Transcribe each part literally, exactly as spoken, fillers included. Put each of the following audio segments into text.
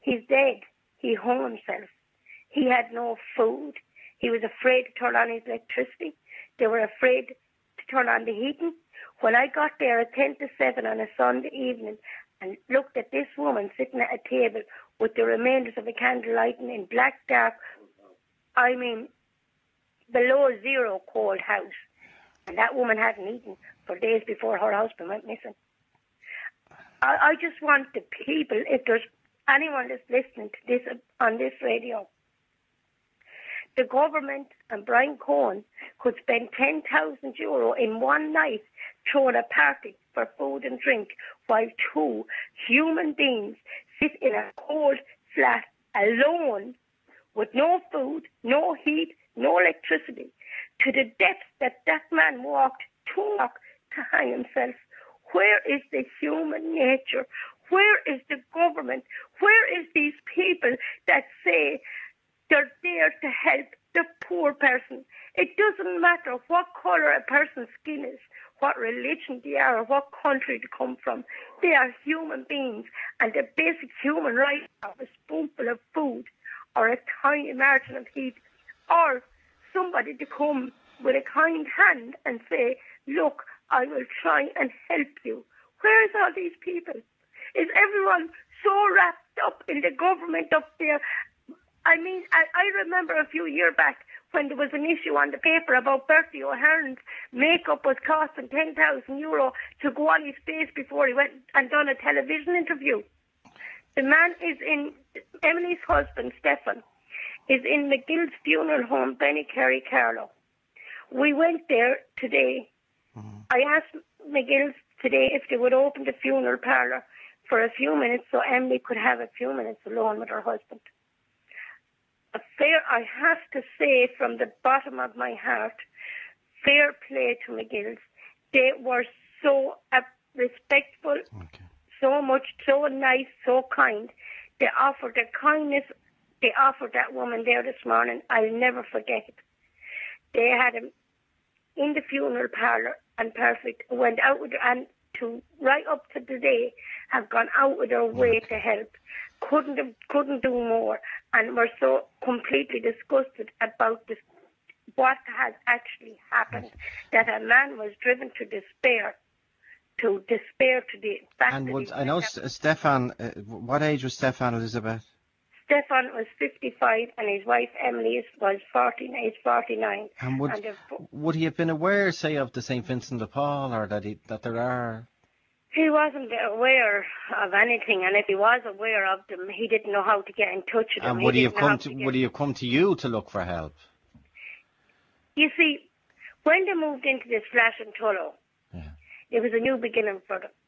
He's dead. He hung himself. He had no food. He was afraid to turn on his electricity. They were afraid to turn on the heating. When I got there at ten to seven on a Sunday evening and looked at this woman sitting at a table with the remainders of a candle lighting in black dark, I mean, below zero cold house. And that woman hadn't eaten for days before her husband went missing. I, I just want the people, if there's anyone that's listening to this on this radio, the government and Brian Cohen could spend ten thousand euro in one night throwing a party for food and drink while two human beings sit in a cold flat alone with no food, no heat, no electricity, to the depth that that man walked to walk to hang himself. Where is the human nature? Where is the government? Where is these people that say they're there to help the poor person? It doesn't matter what colour a person's skin is, what religion they are, or what country they come from. They are human beings, and the basic human right of a spoonful of food or a tiny margin of heat, or somebody to come with a kind hand and say, look, I will try and help you. Where is all these people? Is everyone so wrapped up in the government up there? I mean, I, I remember a few years back when there was an issue on the paper about Bertie O'Hearn's makeup was costing ten thousand euro to go on his face before he went and done a television interview. The man is in, Emily's husband, Stefan, is in McGill's funeral home, Bennycarry, Carlow. We went there today. Mm-hmm. I asked McGill's today if they would open the funeral parlour for a few minutes so Emily could have a few minutes alone with her husband. A fair, I have to say from the bottom of my heart, fair play to McGill's. They were so uh, respectful, okay. so much, so nice, so kind. They offered the kindness they offered that woman there this morning. I'll never forget it. They had him in the funeral parlour and perfect, went out with, and to right up to today have gone out with their way to help. Couldn't have, couldn't do more, and were so completely disgusted about this, what has actually happened, that a man was driven to despair, to despair to the fact. And that would, I know S- Stefan, uh, what age was Stefan, Elizabeth? Stefan was fifty-five, and his wife Emily was forty, is forty-nine. And would, and if, would he have been aware, say, of the Saint Vincent de Paul, or that he, that there are? He wasn't aware of anything, and if he was aware of them, he didn't know how to get in touch with them. And would he, he have come to, to would he have come to you to look for help? You see, when they moved into this flat in Tullow, yeah. It was a new beginning for them.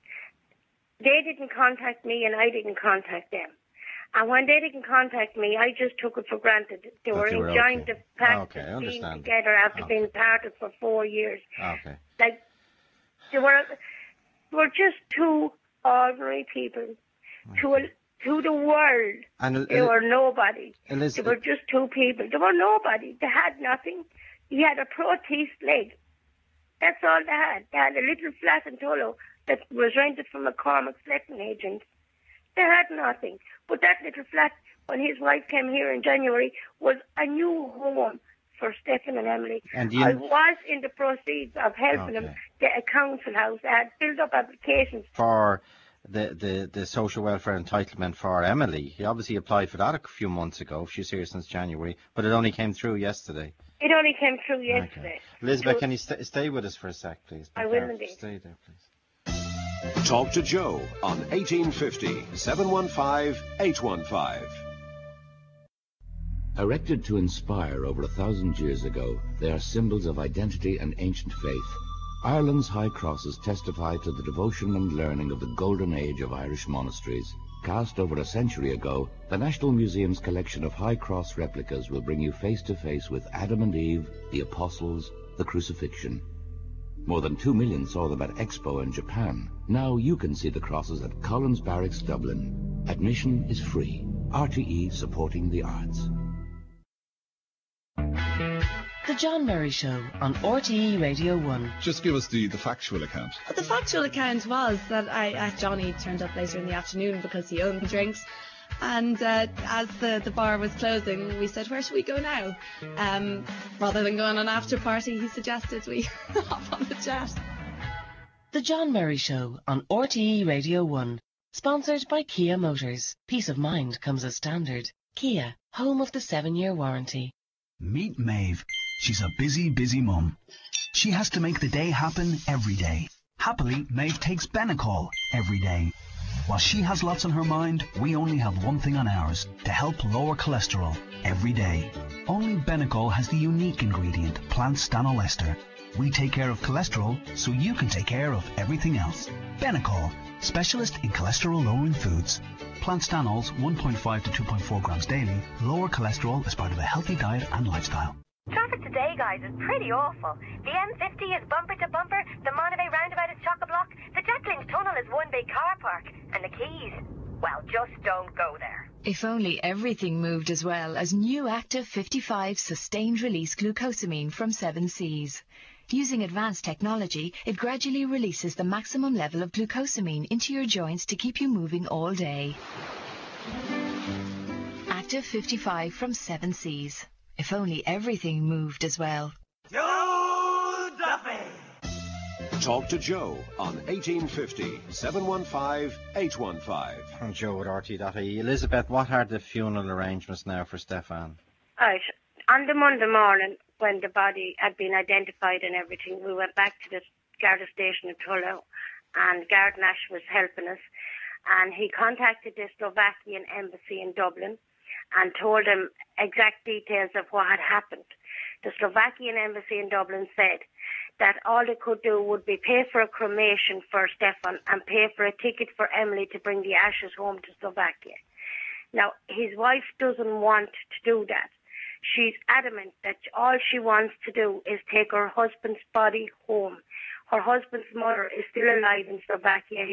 They didn't contact me, and I didn't contact them. And when they didn't contact me, I just took it for granted. They but were were enjoying okay. the fact okay, of being understand. together after okay. being parted for four years. Okay. Like, they were, they were just two ordinary people. Okay. To, a, to the world, and, they uh, were nobody. Eliz- they were just two people. They were nobody. They had nothing. He had a prothesed leg. That's all they had. They had a little flat in Tullow that was rented from a Cormac's letting agent. They had nothing. But that little flat, when his wife came here in January, was a new home for Stephen and Emily. And you... I was in the proceeds of helping okay. them get a council house. They had filled up applications. For the, the, the social welfare entitlement for Emily. He obviously applied for that a few months ago. She's here since January, but it only came through yesterday. It only came through yesterday. Okay. Elizabeth, so, can you st- stay with us for a sec, please? I will indeed. Stay there, please. Talk to Joe on eighteen fifty, seven one five, eight one five. Erected to inspire over a thousand years ago, they are symbols of identity and ancient faith. Ireland's high crosses testify to the devotion and learning of the golden age of Irish monasteries. Cast over a century ago, the National Museum's collection of high cross replicas will bring you face to face with Adam and Eve, the Apostles, the Crucifixion. More than two million saw them at Expo in Japan. Now you can see the crosses at Collins Barracks, Dublin. Admission is free. R T E supporting the arts. The John Murray Show on R T E Radio one. Just give us the, the factual account. Well, the factual account was that I, uh, Johnny turned up later in the afternoon because he owned the drinks. And uh, as the, the bar was closing, we said, where should we go now? Um, rather than going on an after party, he suggested we hop on the jet. The John Murray Show on R T E Radio one. Sponsored by Kia Motors. Peace of mind comes as standard. Kia, home of the seven-year warranty. Meet Maeve. She's a busy, busy mum. She has to make the day happen every day. Happily, Maeve takes Benecol every day. While she has lots on her mind, we only have one thing on ours, to help lower cholesterol every day. Only Benecol has the unique ingredient, plant stanol ester. We take care of cholesterol, so you can take care of everything else. Benecol, specialist in cholesterol-lowering foods. Plant stanols, one point five to two point four grams daily, lower cholesterol as part of a healthy diet and lifestyle. Traffic today, guys, is pretty awful. The M fifty is bumper to bumper, the Monterey roundabout is chock-a-block, the Jack Lynch tunnel is one big car park, and the Keys, well, just don't go there. If only everything moved as well as new Active fifty-five sustained release glucosamine from seven seas. Using advanced technology, it gradually releases the maximum level of glucosamine into your joints to keep you moving all day. Active fifty-five from seven seas. If only everything moved as well. Joe Duffy! Talk to Joe on eighteen fifty, seven one five, eight one five. And Joe at R T dot I E. Elizabeth, what are the funeral arrangements now for Stefan? Right. On the Monday morning, when the body had been identified and everything, we went back to the Garda station in Tullow, and Garda Nash was helping us, and he contacted the Slovakian embassy in Dublin and told them exact details of what had happened. The Slovakian embassy in Dublin said that all they could do would be pay for a cremation for Stefan and pay for a ticket for Emily to bring the ashes home to Slovakia. Now, his wife doesn't want to do that. She's adamant that all she wants to do is take her husband's body home. Her husband's mother is still alive in Slovakia.